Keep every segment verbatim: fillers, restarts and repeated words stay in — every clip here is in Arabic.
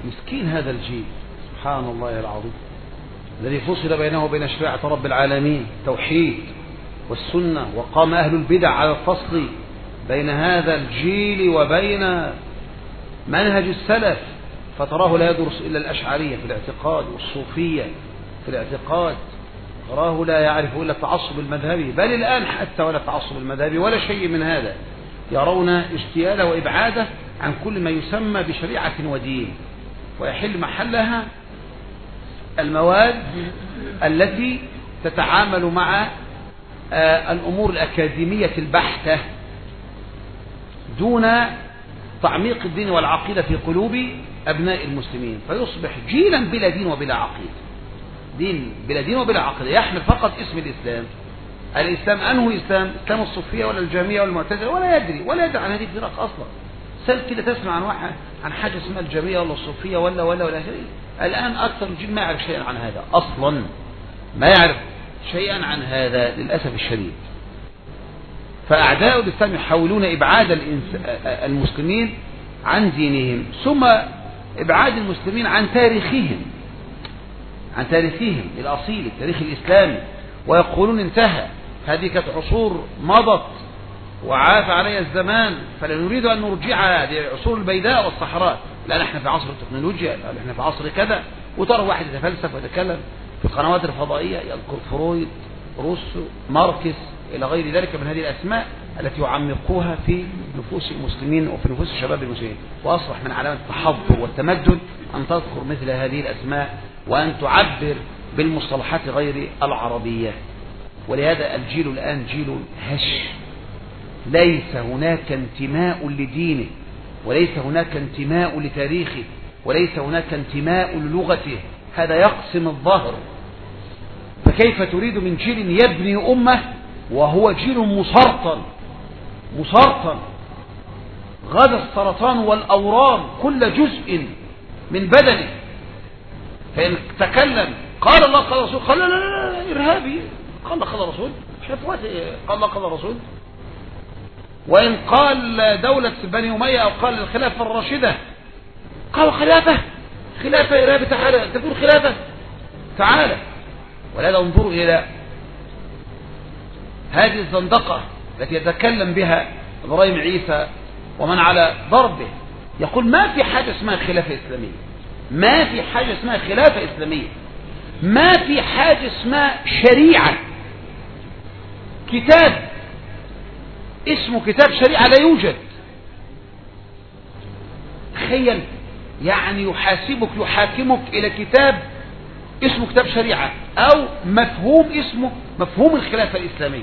مسكين هذا الجيل، سبحان الله العظيم، الذي فصل بينه وبين شريعة رب العالمين توحيد والسنة، وقام أهل البدع على الفصل بين هذا الجيل وبين منهج السلف، فتراه لا يدرس إلا الأشعرية في الاعتقاد والصوفية في الاعتقاد، تراه لا يعرف إلا التعصب المذهبي، بل الآن حتى ولا التعصب المذهبي ولا شيء من هذا، يرون اجتياله وإبعاده عن كل ما يسمى بشريعة ودين، ويحل محلها المواد التي تتعامل مع الأمور الأكاديمية البحتة دون تعميق الدين والعقيدة في قلوب أبناء المسلمين، فيصبح جيلا بلا دين وبلا عقيدة، دين بلا دين وبلا عقيدة، يحمل فقط اسم الإسلام. الإسلام أنه إسلام؟ إسلام الصوفية ولا الجامية ولا المعتزلة؟ ولا يدري ولا يدري عن هذه الفرق أصلا. سل كده تسمع عن واحد عن حاجة اسمها الجامية ولا الصوفية ولا ولا ولا شيء. الآن أكثر الجيل ما يعرف شيئا عن هذا أصلا، ما يعرف شيئا عن هذا للأسف الشديد. فأعداء الإسلام يحاولون إبعاد المسلمين عن دينهم، ثم إبعاد المسلمين عن تاريخهم، عن تاريخهم الأصيل، التاريخ الإسلامي، ويقولون انتهى، هذه كانت عصور مضت وعاف عليها الزمان، فلا نريد أن نرجعها لعصور البيداء والصحراء، لا نحن في عصر التكنولوجيا، لا نحن في عصر كذا. وترى واحد يتفلسف ويتكلم في القنوات الفضائية يذكر فرويد، روسو، ماركس إلى غير ذلك من هذه الأسماء التي يعمقوها في نفوس المسلمين وفي نفوس الشباب المسلمين، وأصبح من علامة التحضر والتمدن أن تذكر مثل هذه الأسماء وأن تعبر بالمصطلحات غير العربية. ولهذا الجيل الآن جيل هش، ليس هناك انتماء لدينه، وليس هناك انتماء لتاريخه، وليس هناك انتماء للغته، هذا يقسم الظهر. فكيف تريد من جيل يبني أمة وهو جيل مسرطن مسرطن غدا السرطان والأورام كل جزء من بدنه، فإن تكلم قال الله قال رسول قال لا لا لا إرهابي، قال الله قال رسول قال الله قال رسول. وإن قال دولة بني أمية أو قال الخلافة الراشدة قال خلافة خلافة إرهابي، تعالى تقول خلافة تعالى. ولا انظروا إلى هذه الزندقة التي يتكلم بها إبراهيم عيسى ومن على ضربه، يقول ما في حاجة اسمها خلافة إسلامية، ما في حاجة اسمها خلافة إسلامية، ما في حاجة اسمها شريعة، كتاب اسمه كتاب شريعة لا يوجد. تخيل، يعني يحاسبك يحاكمك إلى كتاب اسمه كتاب شريعة أو مفهوم اسمه مفهوم الخلافة الإسلامية.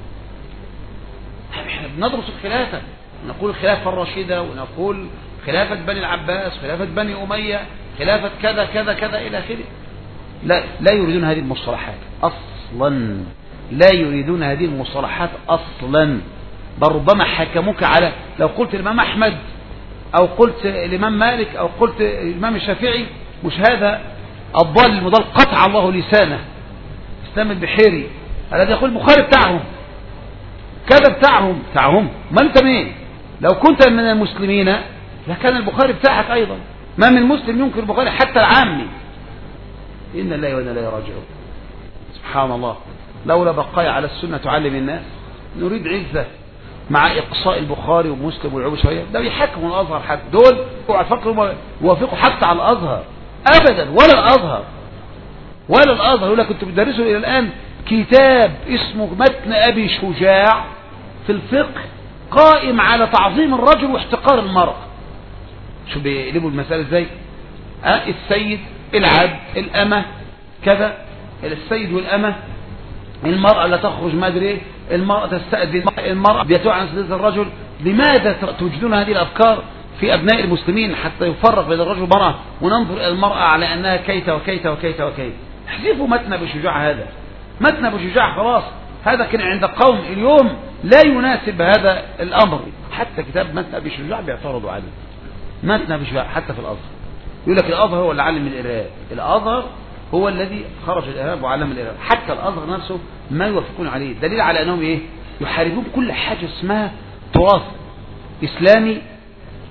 احنا بندرس الخلافة، نقول الخلافة الراشدة، ونقول خلافة بني العباس، خلافة بني أمية، خلافة كذا كذا كذا إلى آخره. لا لا يريدون هذه المصطلحات أصلا، لا يريدون هذه المصطلحات أصلا. بل ربما حكموك على، لو قلت الإمام أحمد أو قلت الإمام مالك أو قلت الإمام الشافعي، مش هذا الضال المضال قطع الله لسانه، إسلام البحيري الذي يقول البخاري بتاعهم كذا بتاعهم بتاعهم ما أنت مين؟ لو كنت من المسلمين لكان البخاري بتاعك أيضا. ما من مسلم ينكر البخاري حتى العامي. إن الله وإنا إليه راجعون. سبحان الله، لولا بقايا على السنة تعلم الناس. نريد عزة مع إقصاء البخاري ومسلم والعوب شوية، ده بيحكموا الأزهر حتى دول وفكروا يوافقوا حتى على الأزهر أبدا، ولا الأزهر ولا الأزهر. يقول لك كنت بتدرسوا إلى الآن كتاب اسمه متن أبي شجاع في الفقه قائم على تعظيم الرجل واحتقار المرأة. شو بيقلبوا المسألة ازاي؟ أه السيد العبد الأمة كذا، السيد والأمة، المرأة لا تخرج ما ادري ايه، المرأة تستأذن، المرأة بيتوع عن سيدة الرجل. لماذا توجدون هذه الأفكار في أبناء المسلمين حتى يفرق بين الرجل والمرأة، وننظر إلى المرأة على أنها كيت وكيت وكيت وكيت؟ احذفوا متن أبي شجاع، هذا متن أبي شجاع خلاص، هذا كان عند قوم اليوم لا يناسب هذا الأمر. حتى كتاب متن أبي شجاع بيعترضوا عليه، متن أبي شجاع حتى في الأزهر يقول لك الأزهر هو اللي علم الإرهاب، الأزهر هو الذي خرج الإرهاب وعلم الإرهاب. حتى الأزهر نفسه ما يوافقون عليه، دليل على أنهم إيه؟ يحاربون كل حاجة اسمها تراث إسلامي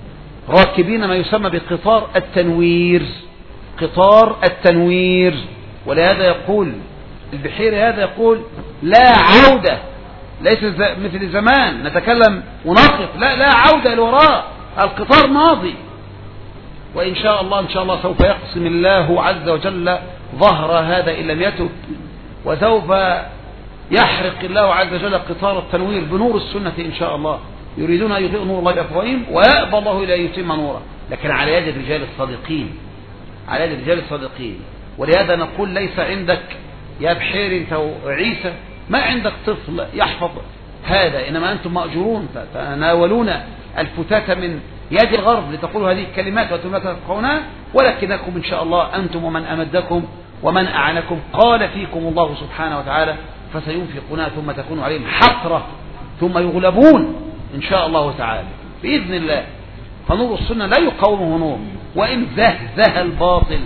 راكبين ما يسمى بقطار التنوير، قطار التنوير. ولهذا يقول البحيري، هذا يقول لا عودة، ليس مثل زمان نتكلم ونقف، لا لا عودة لوراء، القطار ماضي. وإن شاء الله إن شاء الله سوف يقسم الله عز وجل ظهر هذا إن لم يتب، وسوف يحرق الله عز وجل قطار التنوير بنور السنة إن شاء الله. يريدون أن يضيئوا نور الله بأفواههم ويأبى الله إلا يتم نوره، لكن على يد الرجال الصادقين، على يد الرجال الصادقين. ولهذا نقول ليس عندك يا بحير انت وعيسى، ما عندك طفل يحفظ هذا، إنما أنتم مأجورون تناولون الفتاة من يد الغرب لتقولوا هذه الكلمات وأنتم لا تفقهونها، ولكنكم إن شاء الله أنتم ومن أمدكم ومن أعانكم قال فيكم الله سبحانه وتعالى فسينفقونها ثم تكون عليهم حسرة ثم يغلبون إن شاء الله تعالى بإذن الله. فنور السنة لا يقاومه نور، وإن زهزه الباطل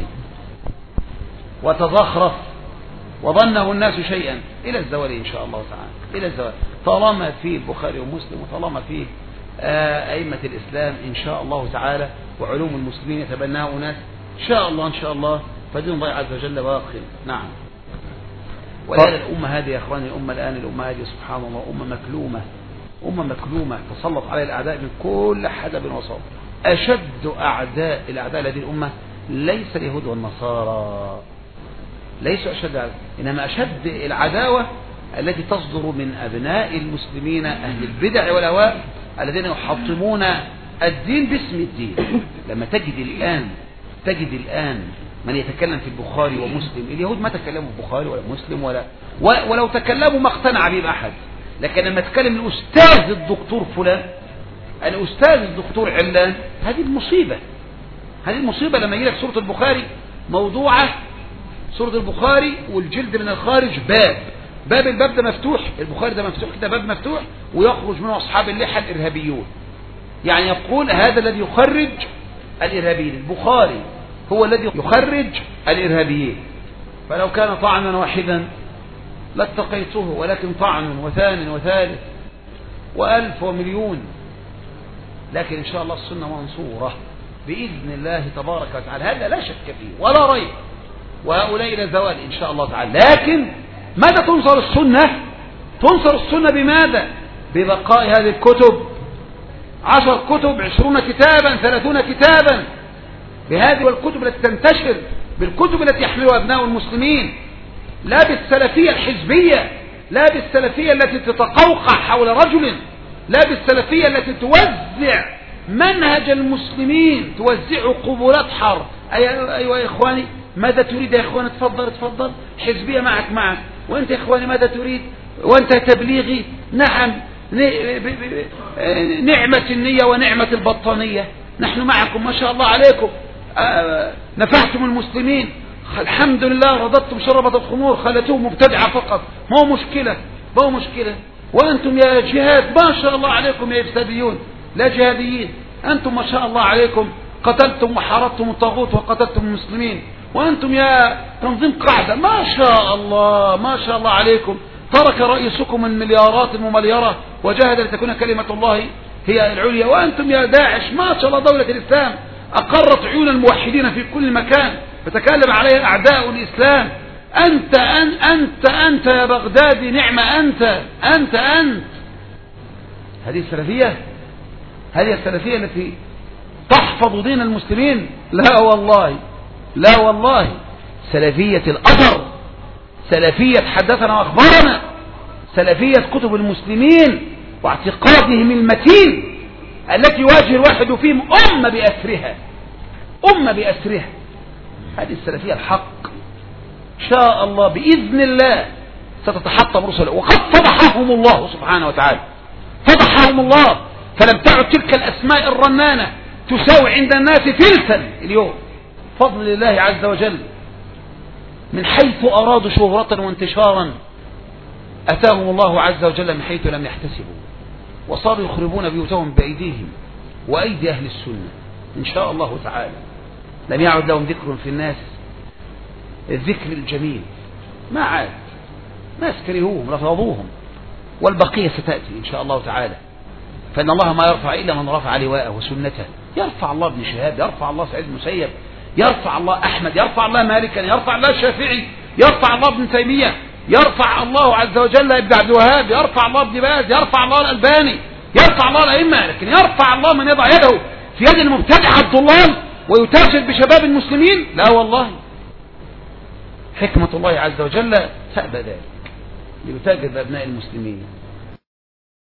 وتزخرف وظنه الناس شيئا إلى الزوال إن شاء الله تعالى، إلى الزوال، طالما في البخاري ومسلم وطالما في أئمة الإسلام إن شاء الله تعالى وعلوم المسلمين يتبناه ناس إن شاء الله إن شاء الله، فدين الله عز وجل باق. نعم. ولهذا الأمة هذه يا أخواني، الأمة الآن الأمة هذه سبحان الله أمة مكلومة، أمة مكلومة تسلط عليها الأعداء من كل حدب وصوب. أشد أعداء الأعداء لهذه الأمة ليس اليهود والنصارى، ليسوا أشد أعداء، إنما أشد العداوة التي تصدر من أبناء المسلمين أهل البدع والأهواء الذين يحطمون الدين باسم الدين. لما تجد الآن تجد الآن من يتكلم في البخاري ومسلم، اليهود ما تكلموا في البخاري ولا مسلم ولا ولو تكلموا ما اقتنع به أحد، لكن لما تكلم الأستاذ الدكتور فلان، الأستاذ الدكتور علان، هذه المصيبة، هذه المصيبة. لما يجي لك سورة البخاري موضوعة، سورة البخاري والجلد من الخارج باب، باب الباب ده مفتوح، البخاري ده مفتوح كده باب مفتوح، ويخرج منه أصحاب اللحى الإرهابيون. يعني يقول هذا الذي يخرج الإرهابيين، البخاري هو الذي يخرج الإرهابيين. فلو كان طعنا واحدا لاتقيته، ولكن طعن وثان وثالث وألف ومليون. لكن إن شاء الله السنة منصورة بإذن الله تبارك وتعالى، هذا لا شك فيه ولا ريب، وهؤلاء إلى زوال إن شاء الله تعالى. لكن ماذا تنصر السنة؟ تنصر السنة بماذا؟ ببقاء هذه الكتب، عشر كتب، عشرون كتابا، ثلاثون كتابا، بهذه والكتب التي تنتشر، بالكتب التي يحملها أبناء المسلمين، لا بالسلفية الحزبية، لا بالسلفية التي تتقوقع حول رجل، لا بالسلفية التي توزع منهج المسلمين، توزع قبولات حرب. أيوة يا إخواني، ماذا تريد يا إخواني؟ تفضل تفضل، حزبية معك معك، وأنت يا إخواني ماذا تريد؟ وأنت تبليغي، نعم، نعمة النية ونعمة البطانية، نحن معكم ما شاء الله عليكم، نفعتم المسلمين، الحمد لله، رضتم شربة الخمور، خلتوه مبتدعة فقط، ما هو مشكلة، ما هو مشكلة. وأنتم يا جهاد ما شاء الله عليكم يا إفساديون، لا جهاديين، أنتم ما شاء الله عليكم قتلتم وحاربتم الطاغوت وقتلتم المسلمين. وأنتم يا تنظيم قاعدة ما شاء الله ما شاء الله عليكم، ترك رئيسكم المليارات الممليرة وجاهد لتكون كلمة الله هي العليا. وأنتم يا داعش ما شاء الله دولة الإسلام أقرت عيون الموحدين في كل مكان، فتكلم عليها أعداء الإسلام. أنت أن أنت أنت يا بغدادي، نعم أنت أنت أنت هذه السلفية، هذه السلفية التي تحفظ دين المسلمين؟ لا والله، لا والله، سلفية الأثر، سلفية حدثنا وأخبرنا، سلفية كتب المسلمين واعتقادهم المتين التي يواجه الواحد فيهم أمة بأسرها، أمة بأسرها. هذه السلفية الحق إن شاء الله بإذن الله ستتحطم رسله، وقد فضحهم الله سبحانه وتعالى، فضحهم الله، فلم تعد تلك الأسماء الرنانة تساوي عند الناس فلسا اليوم، فضل الله عز وجل. من حيث أرادوا شهرة وانتشارا أتاهم الله عز وجل من حيث لم يحتسبوا، وصاروا يخربون بيوتهم بأيديهم وأيدي أهل السنة إن شاء الله تعالى. لم يعد لهم ذكر في الناس، الذكر الجميل ما عاد، ناس كرهوهم رفضوهم، والبقية ستأتي إن شاء الله تعالى. فإن الله ما يرفع إلا من رفع لواءه وسنته. يرفع الله ابن شهاب، يرفع الله سعيد المسيب، يرفع الله أحمد، يرفع الله مالكا، يرفع الله الشافعي، يرفع الله ابن تيمية، يرفع الله عز وجل ابن عبد الوهاب، يرفع الله ابن باز، يرفع الله الألباني، يرفع الله الأئمة. لكن يرفع الله من يضع يده في يد المبتدع الضلال ويتاجر بشباب المسلمين؟ لا والله، حكمة الله عز وجل تأبى ذلك، ليتاجر بأبناء المسلمين.